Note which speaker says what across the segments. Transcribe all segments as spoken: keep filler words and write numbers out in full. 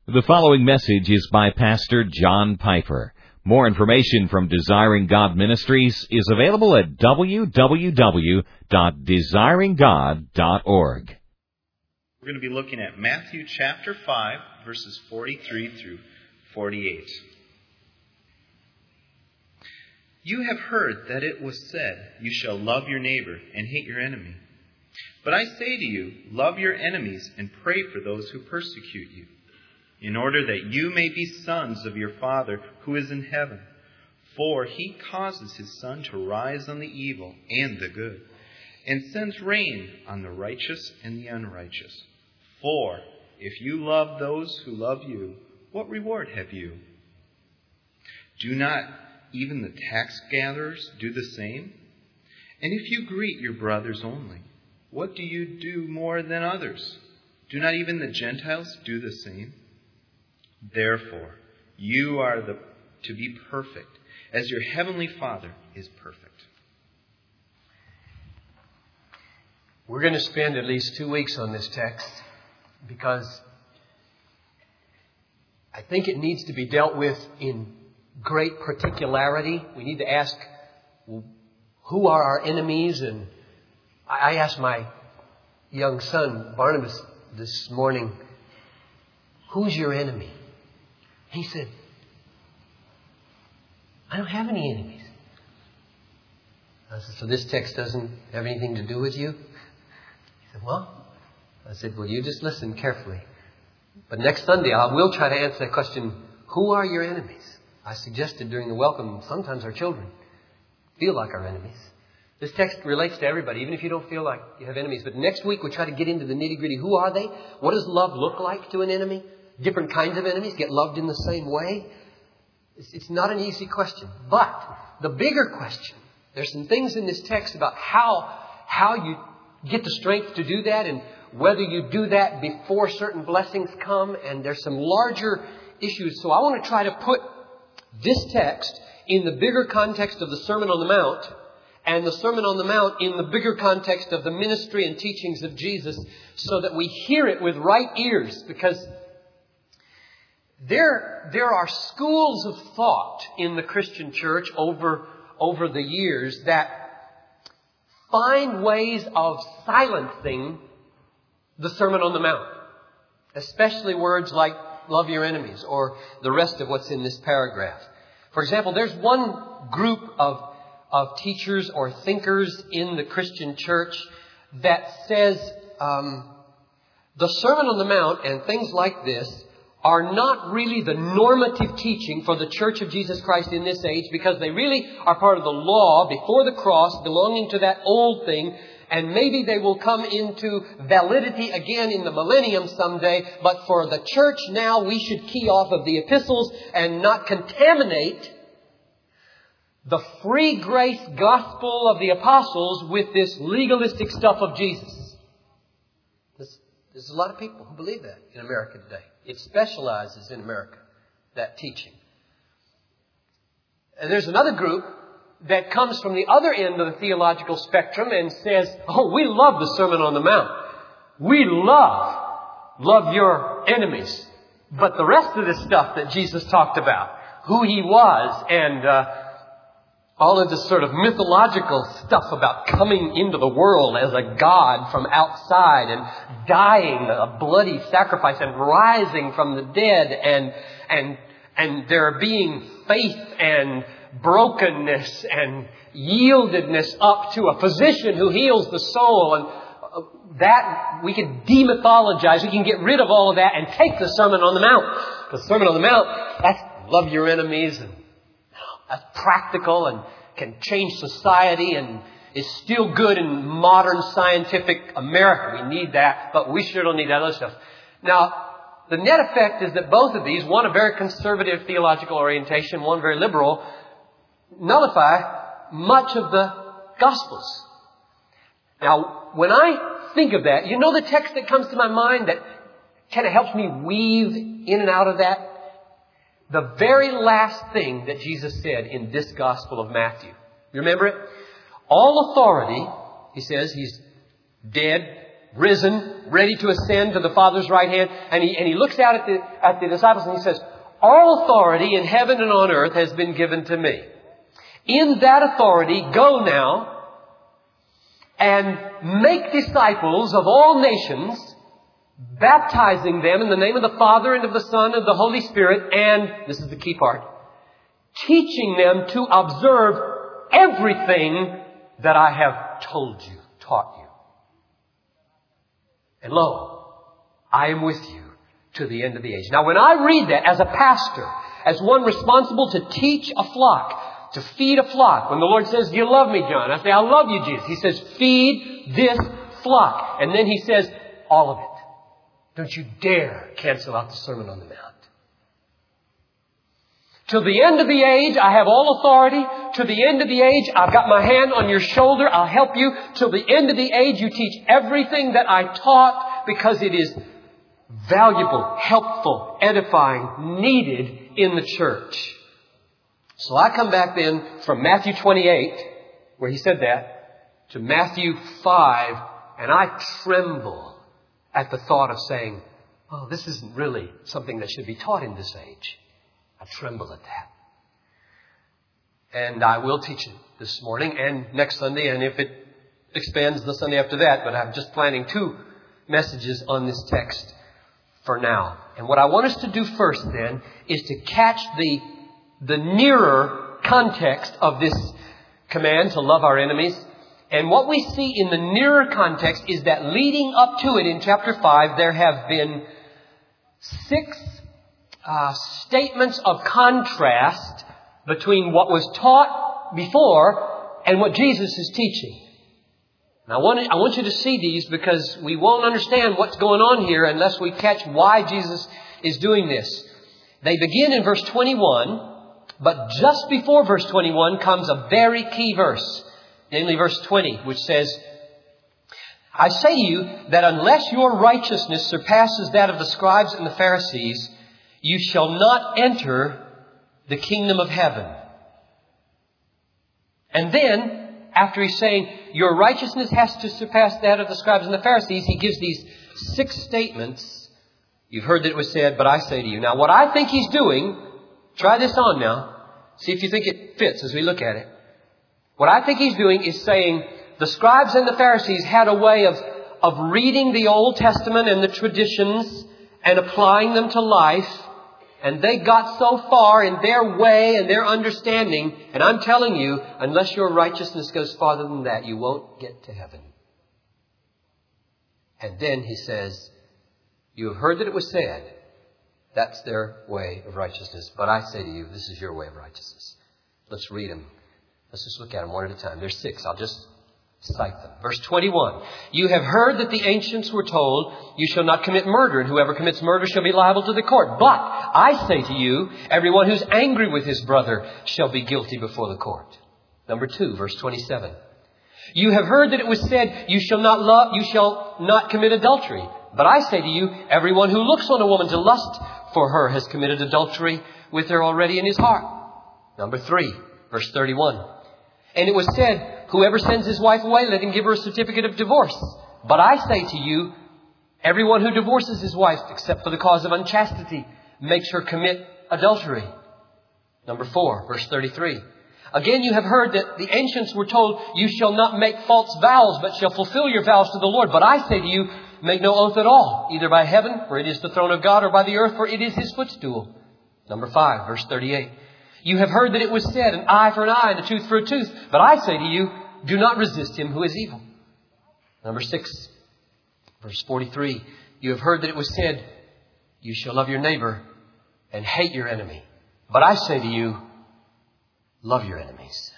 Speaker 1: The following message is by Pastor John Piper. More information from Desiring God Ministries is available at w w w dot desiring god dot org.
Speaker 2: We're going to be looking at Matthew chapter five, verses forty-three through forty-eight. You have heard that it was said, "You shall love your neighbor and hate your enemy." But I say to you, love your enemies and pray for those who persecute you, in order that you may be sons of your Father who is in heaven. For he causes his sun to rise on the evil and the good, and sends rain on the righteous and the unrighteous. For if you love those who love you, what reward have you? Do not even the tax gatherers do the same? And if you greet your brothers only, what do you do more than others? Do not even the Gentiles do the same? Therefore, you are the, to be perfect, as your heavenly Father is perfect.
Speaker 3: We're going to spend at least two weeks on this text because I think it needs to be dealt with in great particularity. We need to ask, who are our enemies? And I asked my young son, Barnabas, this morning, who's your enemy? He said, I don't have any enemies. I said, so this text doesn't have anything to do with you? He said, well, I said, well, you just listen carefully. But next Sunday, I will try to answer that question, who are your enemies? I suggested during the welcome, sometimes our children feel like our enemies. This text relates to everybody, even if you don't feel like you have enemies. But next week, we'll try to get into the nitty-gritty. Who are they? What does love look like to an enemy? Different kinds of enemies get loved in the same way. It's, it's not an easy question. But the bigger question, there's some things in this text about how, how you get the strength to do that and whether you do that before certain blessings come. And there's some larger issues. So I want to try to put this text in the bigger context of the Sermon on the Mount, and the Sermon on the Mount in the bigger context of the ministry and teachings of Jesus, so that we hear it with right ears. Because there, there are schools of thought in the Christian church over, over the years that find ways of silencing the Sermon on the Mount. Especially words like love your enemies or the rest of what's in this paragraph. For example, there's one group of of teachers or thinkers in the Christian church that says um, the Sermon on the Mount and things like this are not really the normative teaching for the Church of Jesus Christ in this age, because they really are part of the law before the cross, belonging to that old thing, and maybe they will come into validity again in the millennium someday. But for the church now, we should key off of the epistles and not contaminate the free grace gospel of the apostles with this legalistic stuff of Jesus. There's, there's a lot of people who believe that in America today. It specializes in America, that teaching. And there's another group that comes from the other end of the theological spectrum and says, oh, we love the Sermon on the Mount. We love, love your enemies. But the rest of the stuff that Jesus talked about, who he was, and uh, all of this sort of mythological stuff about coming into the world as a God from outside and dying a bloody sacrifice and rising from the dead, and and and there being faith and brokenness and yieldedness up to a physician who heals the soul, and that we can demythologize. We can get rid of all of that and take the Sermon on the Mount. The Sermon on the Mount, that's love your enemies, and that's practical and can change society and is still good in modern scientific America. We need that, but we sure don't need that other stuff. Now, the net effect is that both of these, one a very conservative theological orientation, one very liberal, nullify much of the Gospels. Now, when I think of that, you know the text that comes to my mind that kind of helps me weave in and out of that? The very last thing that Jesus said in this Gospel of Matthew. You remember it? All authority, he says, he's dead, risen, ready to ascend to the Father's right hand. And he, and he looks out at the, at the disciples and he says, all authority in heaven and on earth has been given to me. In that authority, go now and make disciples of all nations, baptizing them in the name of the Father and of the Son and of the Holy Spirit, and, this is the key part, teaching them to observe everything that I have told you, taught you. And lo, I am with you to the end of the age. Now, when I read that as a pastor, as one responsible to teach a flock, to feed a flock, when the Lord says, do you love me, John? I say, I love you, Jesus. He says, feed this flock. And then He says, all of it. Don't you dare cancel out the Sermon on the Mount. Till the end of the age, I have all authority. To the end of the age, I've got my hand on your shoulder. I'll help you. Till the end of the age, you teach everything that I taught because it is valuable, helpful, edifying, needed in the church. So I come back then from Matthew twenty-eight, where He said that, to Matthew five, and I tremble at the thought of saying, oh, this isn't really something that should be taught in this age. I tremble at that. And I will teach it this morning and next Sunday, and if it expands the Sunday after that, but I'm just planning two messages on this text for now. And what I want us to do first then is to catch the, the nearer context of this command to love our enemies. And what we see in the nearer context is that leading up to it in chapter five, there have been six uh, statements of contrast between what was taught before and what Jesus is teaching. Now, I want, I want you to see these because we won't understand what's going on here unless we catch why Jesus is doing this. They begin in verse twenty-one, but just before verse twenty-one comes a very key verse. Namely verse twenty, which says, I say to you that unless your righteousness surpasses that of the scribes and the Pharisees, you shall not enter the kingdom of heaven. And then, after he's saying your righteousness has to surpass that of the scribes and the Pharisees, he gives these six statements. You've heard that it was said, but I say to you. Now, what I think he's doing, try this on now. See if you think it fits as we look at it. What I think he's doing is saying the scribes and the Pharisees had a way of, of reading the Old Testament and the traditions and applying them to life. And they got so far in their way and their understanding. And I'm telling you, unless your righteousness goes farther than that, you won't get to heaven. And then he says, you have heard that it was said, that's their way of righteousness. But I say to you, this is your way of righteousness. Let's read them. Let's just look at them one at a time. There's six. I'll just cite them. Verse twenty-one. You have heard that the ancients were told, you shall not commit murder, and whoever commits murder shall be liable to the court. But I say to you, everyone who's angry with his brother shall be guilty before the court. Number two, verse twenty-seven. You have heard that it was said, you shall not love, you shall not commit adultery. But I say to you, everyone who looks on a woman to lust for her has committed adultery with her already in his heart. Number three, verse thirty-one. And it was said, whoever sends his wife away, let him give her a certificate of divorce. But I say to you, everyone who divorces his wife, except for the cause of unchastity, makes her commit adultery. Number four, verse thirty-three. Again, you have heard that the ancients were told, you shall not make false vows, but shall fulfill your vows to the Lord. But I say to you, make no oath at all, either by heaven, for it is the throne of God, or by the earth, for it is His footstool. Number five, verse thirty-eight. You have heard that it was said, an eye for an eye and a tooth for a tooth. But I say to you, do not resist him who is evil. Number six, verse forty-three. You have heard that it was said, you shall love your neighbor and hate your enemy. But I say to you, love your enemies.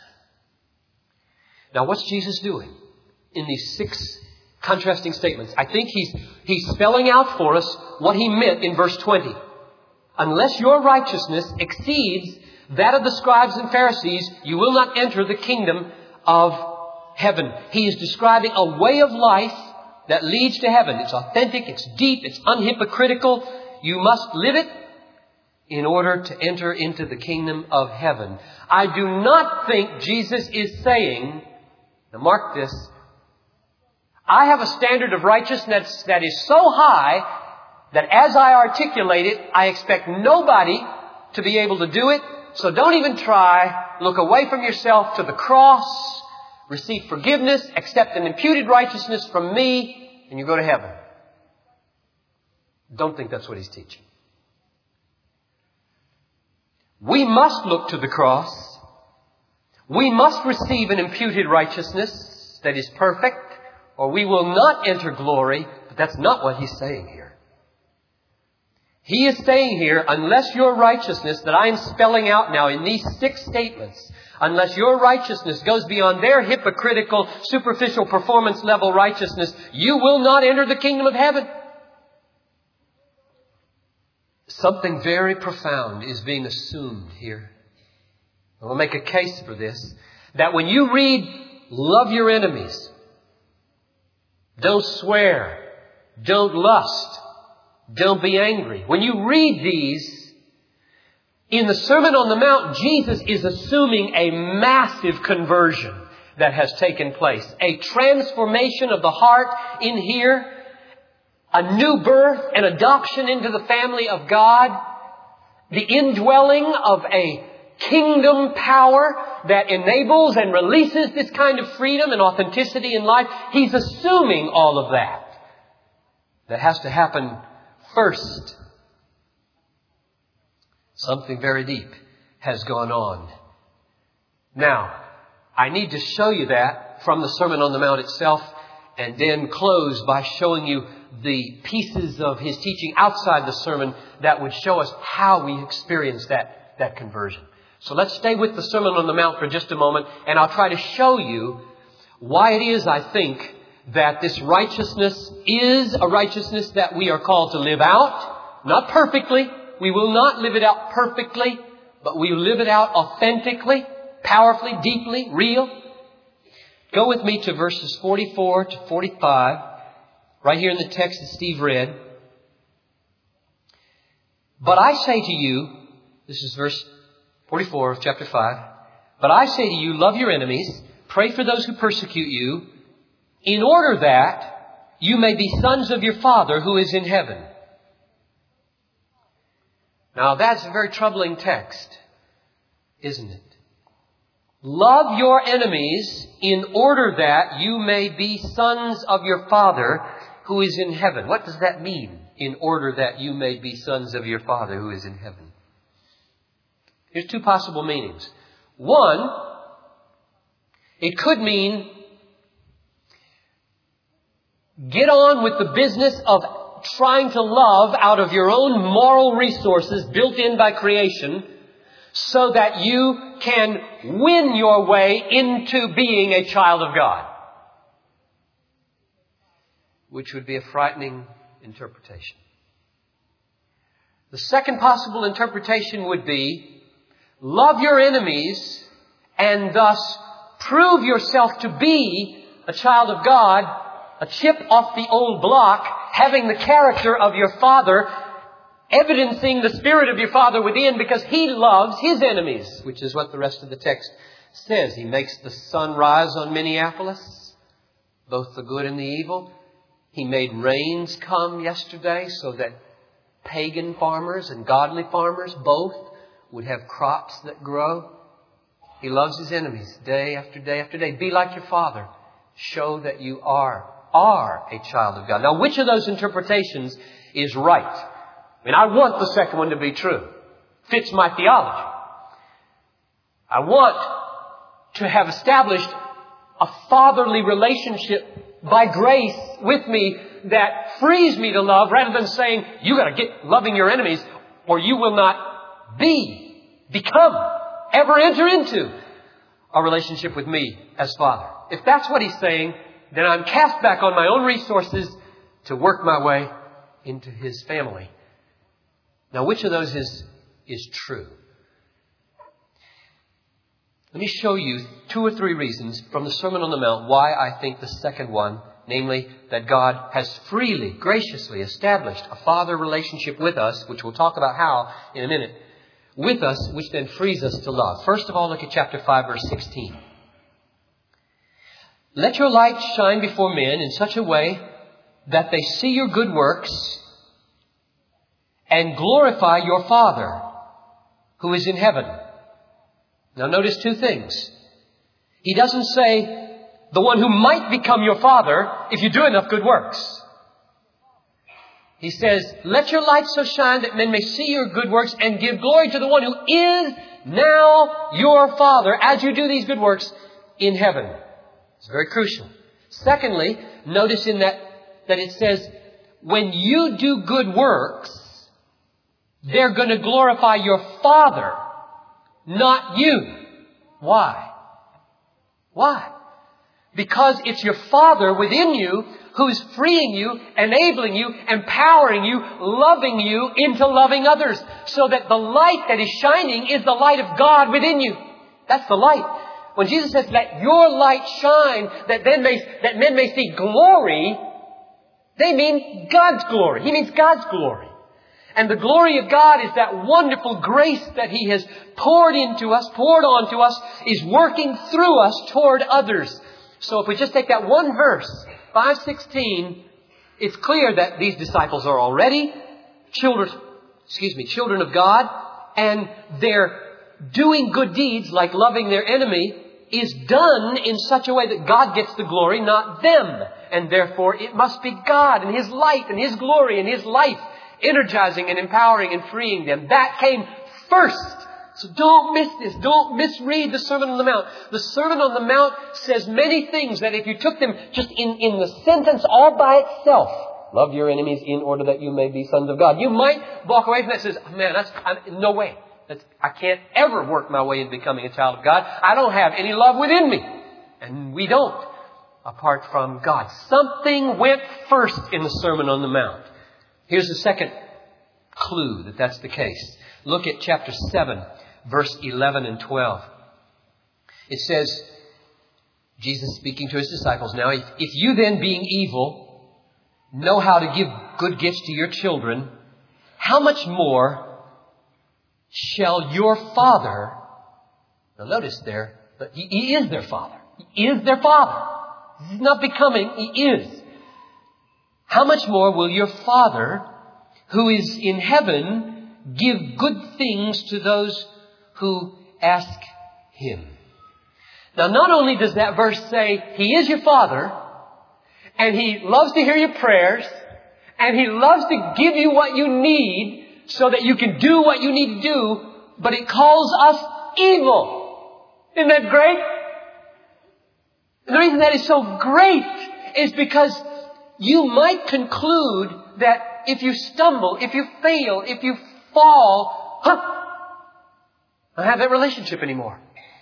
Speaker 3: Now, what's Jesus doing in these six contrasting statements? I think he's, he's spelling out for us what he meant in verse twenty. Unless your righteousness exceeds that of the scribes and Pharisees, you will not enter the kingdom of heaven. He is describing a way of life that leads to heaven. It's authentic, it's deep, it's unhypocritical. You must live it in order to enter into the kingdom of heaven. I do not think Jesus is saying, now mark this, I have a standard of righteousness that is so high that as I articulate it, I expect nobody to be able to do it. So don't even try. Look away from yourself to the cross. Receive forgiveness. Accept an imputed righteousness from me. And you go to heaven. Don't think that's what he's teaching. We must look to the cross. We must receive an imputed righteousness that is perfect, or we will not enter glory. But that's not what he's saying here. He is saying here, unless your righteousness that I am spelling out now in these six statements, unless your righteousness goes beyond their hypocritical, superficial performance level righteousness, you will not enter the kingdom of heaven. Something very profound is being assumed here. I'll make a case for this. That when you read, love your enemies, don't swear, don't lust, don't be angry. When you read these, in the Sermon on the Mount, Jesus is assuming a massive conversion that has taken place. A transformation of the heart in here. A new birth and adoption into the family of God. The indwelling of a kingdom power that enables and releases this kind of freedom and authenticity in life. He's assuming all of that. That has to happen first. Something very deep has gone on. Now, I need to show you that from the Sermon on the Mount itself, and then close by showing you the pieces of his teaching outside the sermon that would show us how we experience that, that conversion. So let's stay with the Sermon on the Mount for just a moment, and I'll try to show you why it is, I think, that this righteousness is a righteousness that we are called to live out. Not perfectly. We will not live it out perfectly, but we live it out authentically, powerfully, deeply, real. Go with me to verses forty-four to forty-five, right here in the text that Steve read. But I say to you, this is verse forty-four of chapter five. But I say to you, love your enemies, pray for those who persecute you, in order that you may be sons of your Father who is in heaven. Now that's a very troubling text, isn't it? Love your enemies in order that you may be sons of your Father who is in heaven. What does that mean? In order that you may be sons of your Father who is in heaven. Here's two possible meanings. One, it could mean get on with the business of trying to love out of your own moral resources built in by creation so that you can win your way into being a child of God. Which would be a frightening interpretation. The second possible interpretation would be love your enemies and thus prove yourself to be a child of God, a chip off the old block, having the character of your Father, evidencing the Spirit of your Father within because He loves His enemies, which is what the rest of the text says. He makes the sun rise on Minneapolis, both the good and the evil. He made rains come yesterday so that pagan farmers and godly farmers both would have crops that grow. He loves His enemies day after day after day. Be like your Father. Show that you are, are a child of God. Now, which of those interpretations is right? I mean, I want the second one to be true. Fits my theology. I want to have established a fatherly relationship by grace with me that frees me to love rather than saying, you got to get loving your enemies or you will not be, become, ever enter into a relationship with me as Father. If that's what he's saying, then I'm cast back on my own resources to work my way into His family. Now, which of those is, is true? Let me show you two or three reasons from the Sermon on the Mount why I think the second one, namely that God has freely, graciously established a father relationship with us, which we'll talk about how in a minute, with us, which then frees us to love. First of all, look at chapter five, verse sixteen. Let your light shine before men in such a way that they see your good works and glorify your Father who is in heaven. Now notice two things. He doesn't say the one who might become your Father if you do enough good works. He says, let your light so shine that men may see your good works and give glory to the one who is now your Father as you do these good works in heaven. It's very crucial. Secondly, notice in that, that it says, when you do good works, they're going to glorify your Father, not you. Why? Why? Because it's your Father within you who's freeing you, enabling you, empowering you, loving you into loving others. So that the light that is shining is the light of God within you. That's the light. When Jesus says, let your light shine that, then may, that men may see glory, they mean God's glory. He means God's glory. And the glory of God is that wonderful grace that He has poured into us, poured onto us, is working through us toward others. So if we just take that one verse, five sixteen, it's clear that these disciples are already children, excuse me, children of God, and they're doing good deeds like loving their enemy is done in such a way that God gets the glory, not them. And therefore it must be God and His light and His glory and His life energizing and empowering and freeing them. That came first. So don't miss this. Don't misread the Sermon on the Mount. The Sermon on the Mount says many things that if you took them just in, in the sentence all by itself, love your enemies in order that you may be sons of God, you might walk away from that and say, oh, man, that's I'm, no way. That's, I can't ever work my way into becoming a child of God. I don't have any love within me. And we don't, apart from God. Something went first in the Sermon on the Mount. Here's the second clue that that's the case. Look at chapter seven, verse eleven and twelve. It says, Jesus speaking to His disciples, now, if, if you then, being evil, know how to give good gifts to your children, how much more shall your Father, now notice there, that He, he is their Father. He is their Father. He's not becoming, He is. How much more will your Father, who is in heaven, give good things to those who ask Him? Now, not only does that verse say He is your Father, and He loves to hear your prayers, and He loves to give you what you need so that you can do what you need to do, but it calls us evil. Isn't that great? And the reason that is so great is because you might conclude that if you stumble, if you fail, if you fall, huh, I don't have that relationship anymore.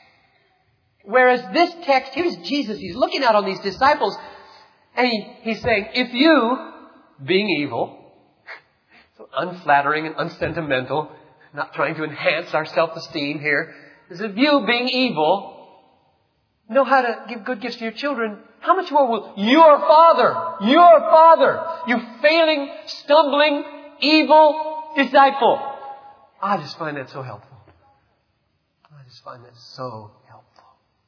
Speaker 3: Whereas this text, here's Jesus, He's looking out on these disciples, and he, He's saying, if you, being evil, so unflattering and unsentimental, not trying to enhance our self-esteem here, is if you, being evil, know how to give good gifts to your children, how much more will your Father, your Father, you failing, stumbling, evil disciple? I just find that so helpful. I just find that so helpful.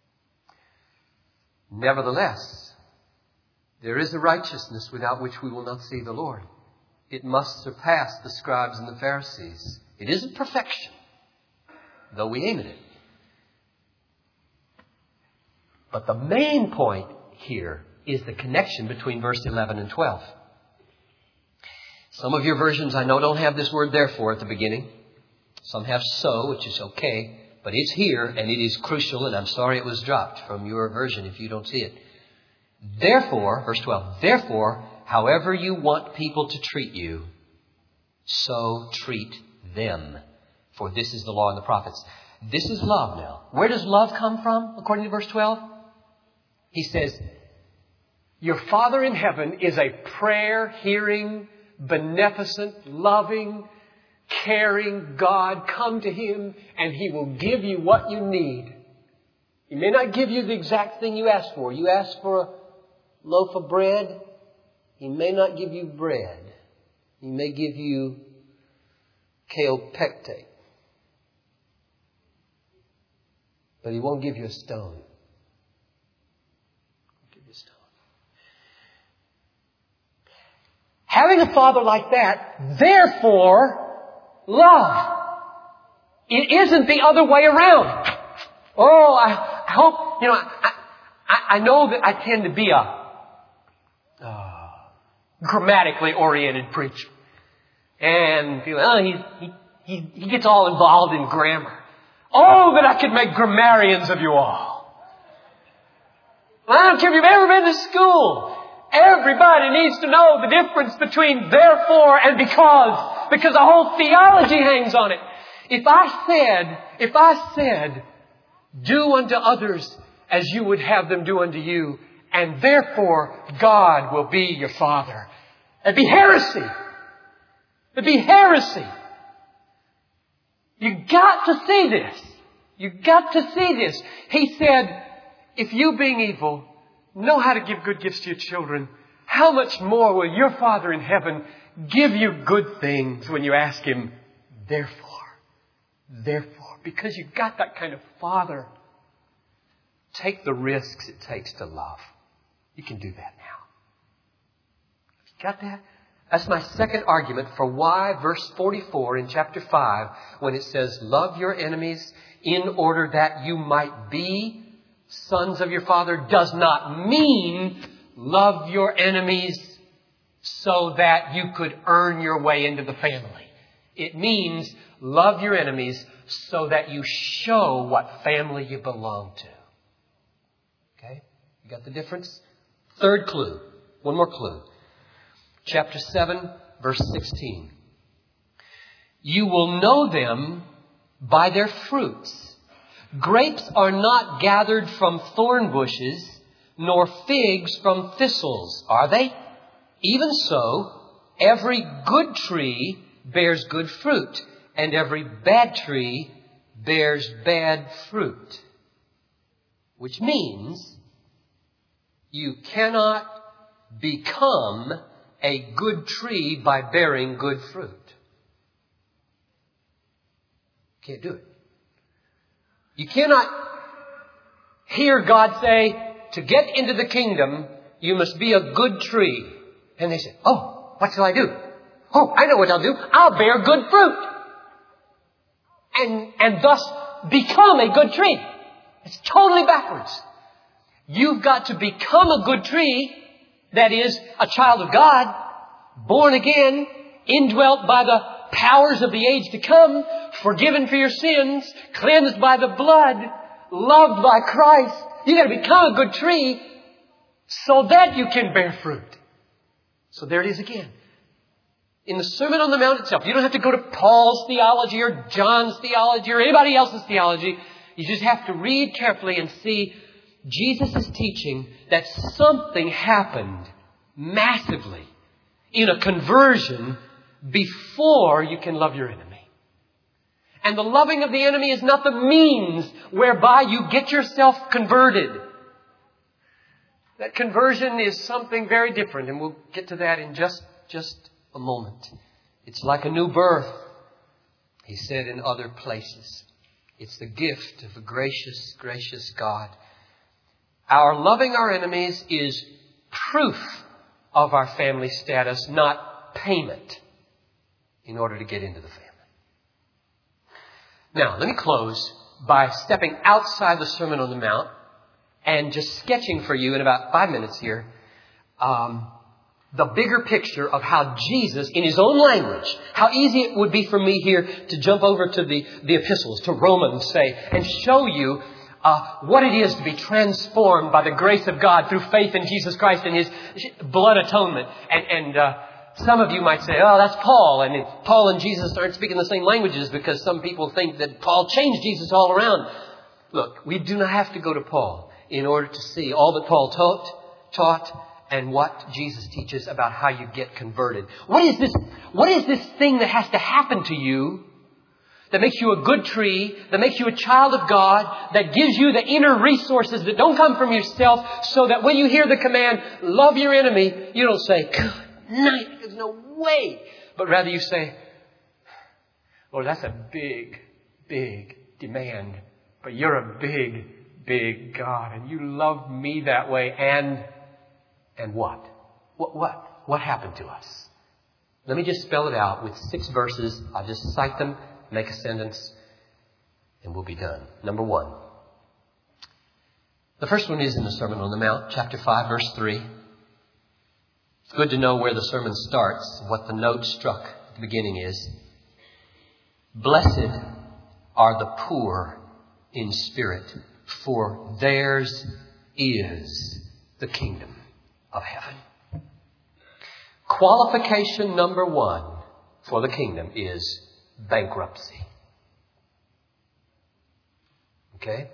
Speaker 3: Nevertheless, there is a righteousness without which we will not see the Lord. It must surpass the scribes and the Pharisees. It isn't perfection, though we aim at it. But the main point here is the connection between verse eleven and twelve. Some of your versions, I know, don't have this word therefore at the beginning. Some have so, which is okay. But it's here, and it is crucial, and I'm sorry it was dropped from your version if you don't see it. Therefore, verse twelve, therefore, however you want people to treat you, so treat them. For this is the law and the prophets. This is love now. Where does love come from, according to verse twelve? He says, your Father in heaven is a prayer-hearing, beneficent, loving, caring God. Come to Him and He will give you what you need. He may not give you the exact thing you ask for. You ask for a loaf of bread. He may not give you bread. He may give you kaopectate. But He won't give you a stone. Having a father like that, therefore, love. It isn't the other way around. Oh, I, I hope, you know, I, I, I know that I tend to be a uh, grammatically oriented preacher. And feel, oh, he, he, he, he gets all involved in grammar. Oh, that I could make grammarians of you all. Well, I don't care if you've ever been to school. Everybody needs to know the difference between therefore and because. Because the whole theology hangs on it. If I said, if I said, do unto others as you would have them do unto you, and therefore God will be your Father. It'd be heresy. It'd be heresy. You got to see this. You got to see this. He said, if you being evil know how to give good gifts to your children, how much more will your Father in heaven give you good things when you ask Him, therefore. Therefore, because you've got that kind of Father, take the risks it takes to love. You can do that now. You got that? That's my second argument for why verse forty-four in chapter five, when it says, love your enemies in order that you might be sons of your Father, does not mean love your enemies so that you could earn your way into the family. It means love your enemies so that you show what family you belong to. Okay? You got the difference? Third clue. One more clue. Chapter seven, verse sixteen. You will know them by their fruits. Grapes are not gathered from thorn bushes, nor figs from thistles, are they? Even so, every good tree bears good fruit, and every bad tree bears bad fruit. Which means you cannot become a good tree by bearing good fruit. Can't do it. You cannot hear God say, to get into the kingdom, you must be a good tree. And they say, oh, what shall I do? Oh, I know what I'll do. I'll bear good fruit. And, and thus become a good tree. It's totally backwards. You've got to become a good tree, that is, a child of God, born again, indwelt by the powers of the age to come, forgiven for your sins, cleansed by the blood, loved by Christ. You've got to become a good tree so that you can bear fruit. So there it is again. In the Sermon on the Mount itself, you don't have to go to Paul's theology or John's theology or anybody else's theology. You just have to read carefully and see Jesus is teaching that something happened massively in a conversion before you can love your enemy. And the loving of the enemy is not the means whereby you get yourself converted. That conversion is something very different, and we'll get to that in just, just a moment. It's like a new birth, he said in other places. It's the gift of a gracious, gracious God. Our loving our enemies is proof of our family status, not payment in order to get into the family. Now, let me close by stepping outside the Sermon on the Mount and just sketching for you in about five minutes here um, the bigger picture of how Jesus, in His own language, how easy it would be for me here to jump over to the, the epistles, to Romans, say, and show you uh, what it is to be transformed by the grace of God through faith in Jesus Christ and His blood atonement. And, and uh, some of you might say, oh, that's Paul. And Paul and Jesus aren't speaking the same languages because some people think that Paul changed Jesus all around. Look, we do not have to go to Paul in order to see all that Paul taught, taught and what Jesus teaches about how you get converted. What is this, what is this thing that has to happen to you that makes you a good tree, that makes you a child of God, that gives you the inner resources that don't come from yourself, so that when you hear the command, love your enemy, you don't say, good night, there's no way. But rather you say, Lord, that's a big, big demand. But you're a big, big God, and you love me that way. And, and what? What, what, what happened to us? Let me just spell it out with six verses. I'll just cite them, make a sentence, and we'll be done. Number one. The first one is in the Sermon on the Mount, chapter five, verse three. It's good to know where the sermon starts, what the note struck at the beginning is. Blessed are the poor in spirit, for theirs is the kingdom of heaven. Qualification number one for the kingdom is bankruptcy. Okay?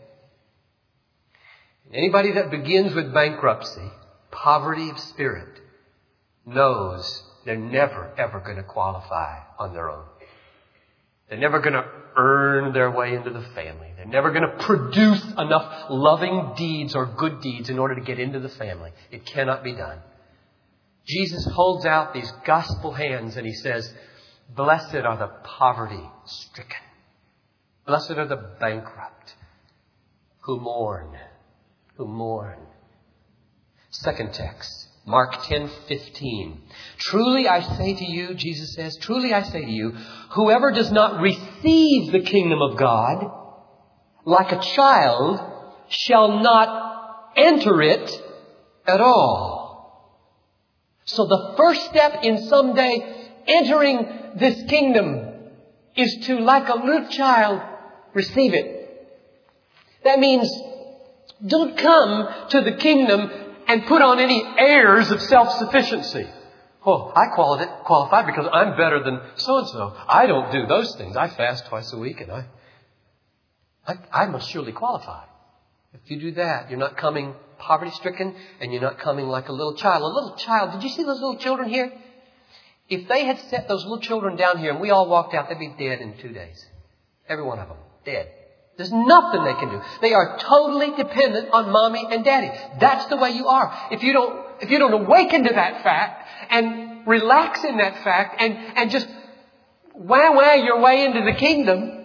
Speaker 3: Anybody that begins with bankruptcy, poverty of spirit, knows they're never, ever going to qualify on their own. They're never going to earn their way into the family. They're never going to produce enough loving deeds or good deeds in order to get into the family. It cannot be done. Jesus holds out these gospel hands and He says, blessed are the poverty-stricken. Blessed are the bankrupt who mourn, who mourn. Second text, Mark ten fifteen. Truly I say to you, Jesus says, truly I say to you, whoever does not receive the kingdom of God like a child shall not enter it at all. So the first step in someday entering this kingdom is to, like a little child, receive it. That means don't come to the kingdom and put on any airs of self-sufficiency. Oh, I qualify because I'm better than so-and-so. I don't do those things. I fast twice a week and I, I, I must surely qualify. If you do that, you're not coming poverty-stricken and you're not coming like a little child. A little child, did you see those little children here? If they had set those little children down here and we all walked out, they'd be dead in two days. Every one of them, dead. There's nothing they can do. They are totally dependent on mommy and daddy. That's the way you are. If you don't, if you don't awaken to that fact and relax in that fact and, and just wah wah your way into the kingdom,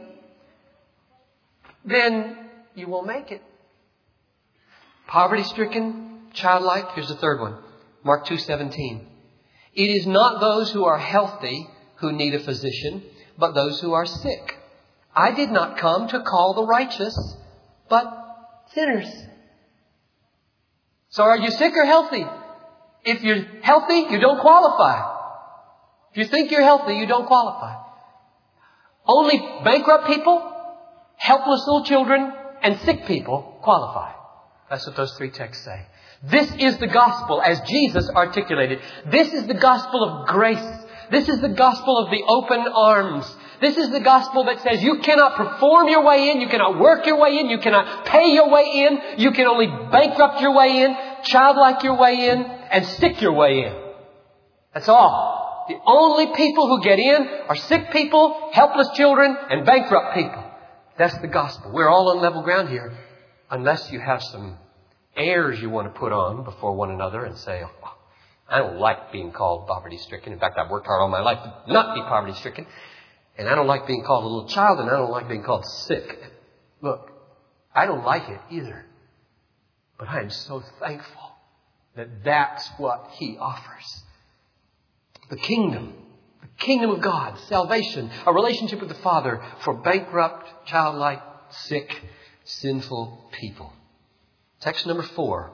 Speaker 3: then you won't make it. Poverty-stricken, childlike. Here's the third one. Mark two seventeen. It is not those who are healthy who need a physician, but those who are sick. I did not come to call the righteous, but sinners. So are you sick or healthy? If you're healthy, you don't qualify. If you think you're healthy, you don't qualify. Only bankrupt people, helpless little children, and sick people qualify. That's what those three texts say. This is the gospel as Jesus articulated. This is the gospel of grace. This is the gospel of the open arms. This is the gospel that says you cannot perform your way in, you cannot work your way in, you cannot pay your way in, you can only bankrupt your way in, childlike your way in, and sick your way in. That's all. The only people who get in are sick people, helpless children, and bankrupt people. That's the gospel. We're all on level ground here, unless you have some airs you want to put on before one another and say, oh, I don't like being called poverty-stricken. In fact, I've worked hard all my life to not be poverty-stricken. And I don't like being called a little child, and I don't like being called sick. Look, I don't like it either. But I am so thankful that that's what He offers. The kingdom, the kingdom of God, salvation, a relationship with the Father for bankrupt, childlike, sick, sinful people. Text number four.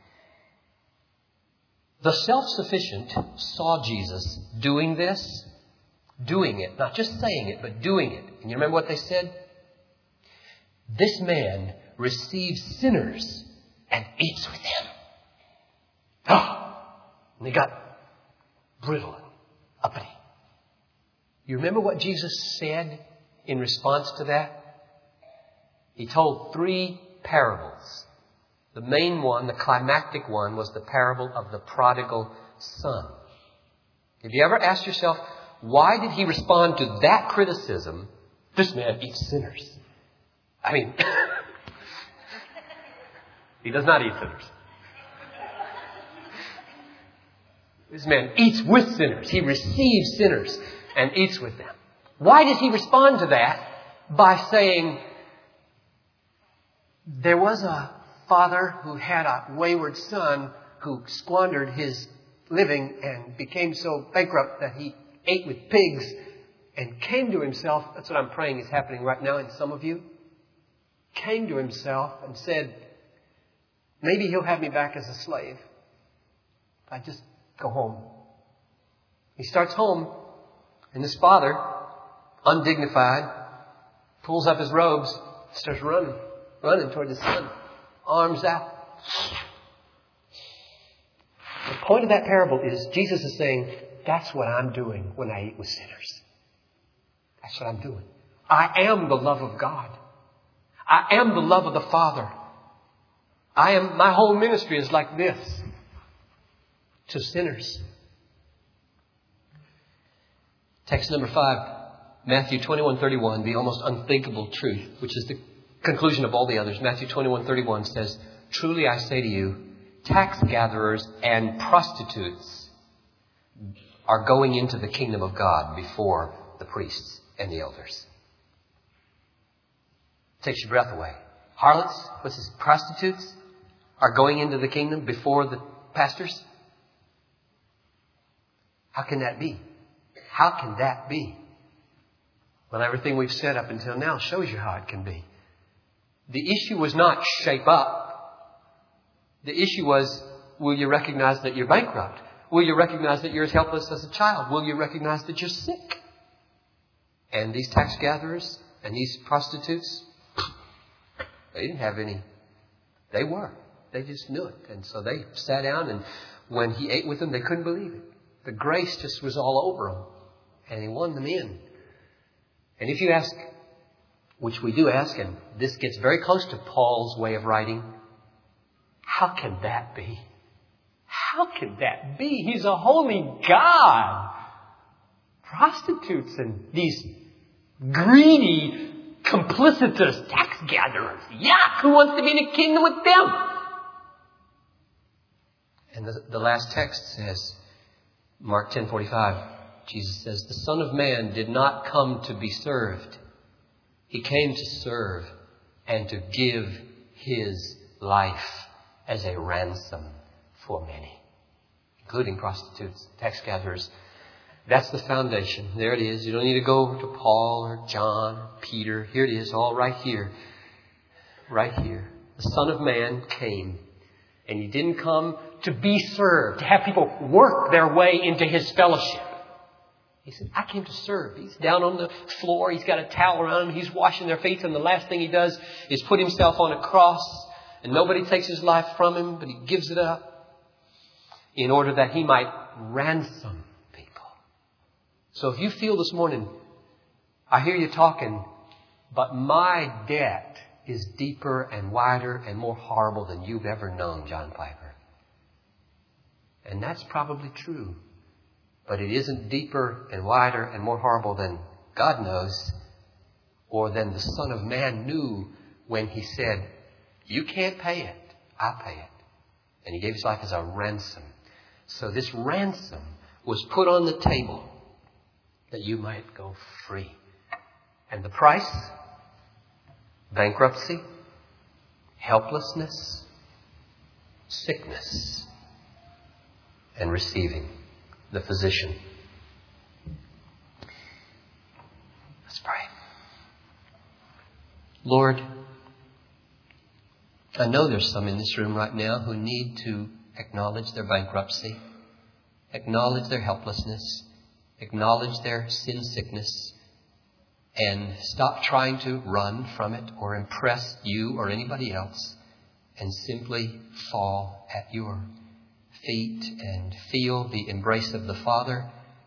Speaker 3: The self-sufficient saw Jesus doing this, doing it, not just saying it, but doing it. And you remember what they said? This man receives sinners and eats with them. Oh, and they got brittle and uppity. You remember what Jesus said in response to that? He told three parables. The main one, the climactic one, was the parable of the prodigal son. Have you ever asked yourself, why did He respond to that criticism? This man eats sinners. I mean, He does not eat sinners. This man eats with sinners. He receives sinners and eats with them. Why does He respond to that by saying, there was a father who had a wayward son who squandered his living and became so bankrupt that he ate with pigs, and came to himself. That's what I'm praying is happening right now in some of you. Came to himself and said, maybe he'll have me back as a slave. I just go home. He starts home, and this father, undignified, pulls up his robes, starts running, running toward his son, arms out. The point of that parable is Jesus is saying, that's what I'm doing when I eat with sinners. That's what I'm doing. I am the love of God. I am the love of the Father. I am, my whole ministry is like this to sinners. Text number five, Matthew twenty-one thirty-one, the almost unthinkable truth, which is the conclusion of all the others. Matthew twenty-one thirty-one says, truly I say to you, tax gatherers and prostitutes are going into the kingdom of God before the priests and the elders. Takes your breath away. Harlots, what's this? Prostitutes are going into the kingdom before the pastors? How can that be? How can that be? Well, everything we've said up until now shows you how it can be. The issue was not shape up. The issue was, will you recognize that you're bankrupt? Will you recognize that you're as helpless as a child? Will you recognize that you're sick? And these tax gatherers and these prostitutes, they didn't have any. They were. They just knew it. And so they sat down, and when he ate with them, they couldn't believe it. The grace just was all over them. And he won them in. And if you ask, which we do ask, and this gets very close to Paul's way of writing, how can that be? How can that be? He's a holy God. Prostitutes and these greedy, complicitous tax gatherers. Yuck! Who wants to be in the kingdom with them? And the, the last text says, Mark ten forty-five, Jesus says, the Son of Man did not come to be served. He came to serve and to give His life as a ransom for many, including prostitutes, tax gatherers. That's the foundation. There it is. You don't need to go to Paul or John or Peter. Here it is, all right here. Right here. The Son of Man came. And He didn't come to be served, to have people work their way into His fellowship. He said, I came to serve. He's down on the floor. He's got a towel around him. He's washing their feet. And the last thing He does is put Himself on a cross. And nobody takes His life from Him, but He gives it up in order that He might ransom people. So if you feel this morning, I hear you talking, but my debt is deeper and wider and more horrible than you've ever known, John Piper. And that's probably true. But it isn't deeper and wider and more horrible than God knows, or than the Son of Man knew when He said, you can't pay it, I'll pay it. And He gave His life as a ransom. So this ransom was put on the table that you might go free. And the price? Bankruptcy, helplessness, sickness, and receiving the physician. Let's pray. Lord, I know there's some in this room right now who need to acknowledge their bankruptcy, acknowledge their helplessness, acknowledge their sin sickness, and stop trying to run from it or impress you or anybody else, and simply fall at your feet and feel the embrace of the Father.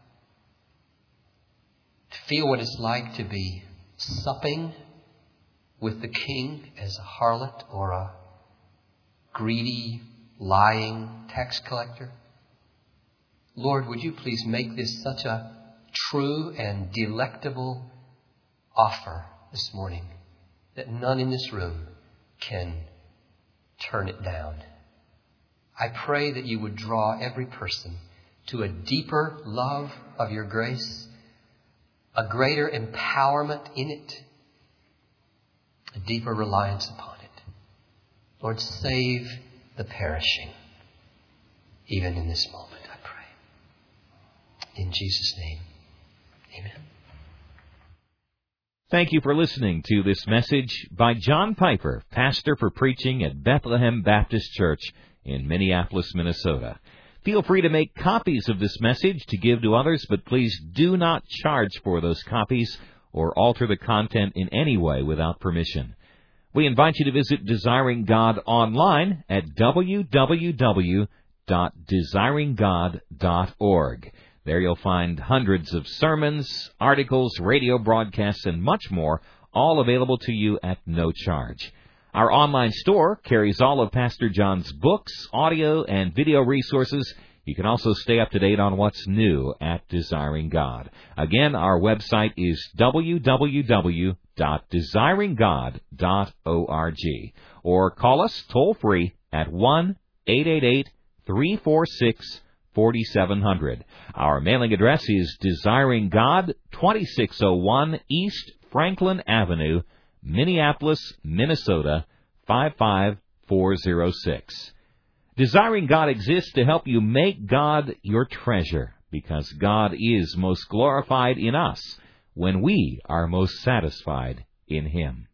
Speaker 3: To feel what it's like to be supping with the King as a harlot or a greedy, lying tax collector. Lord, would you please make this such a true and delectable offer this morning that none in this room can turn it down. I pray that you would draw every person to a deeper love of your grace, a greater empowerment in it, a deeper reliance upon it. Lord, save the perishing, even in this moment, I pray. In Jesus' name, Amen.
Speaker 1: Thank you for listening to this message by John Piper, pastor for preaching at Bethlehem Baptist Church in Minneapolis, Minnesota. Feel free to make copies of this message to give to others, but please do not charge for those copies or alter the content in any way without permission. We invite you to visit Desiring God online at w w w dot desiring god dot org. There you'll find hundreds of sermons, articles, radio broadcasts, and much more, all available to you at no charge. Our online store carries all of Pastor John's books, audio, and video resources. You can also stay up to date on what's new at Desiring God. Again, our website is w w w dot desiring god dot org. Or call us toll-free at one eight eight eight, three four six, four seven zero zero. Our mailing address is Desiring God, twenty-six oh one East Franklin Avenue, Minneapolis, Minnesota, five five four zero six. Desiring God exists to help you make God your treasure, because God is most glorified in us when we are most satisfied in Him.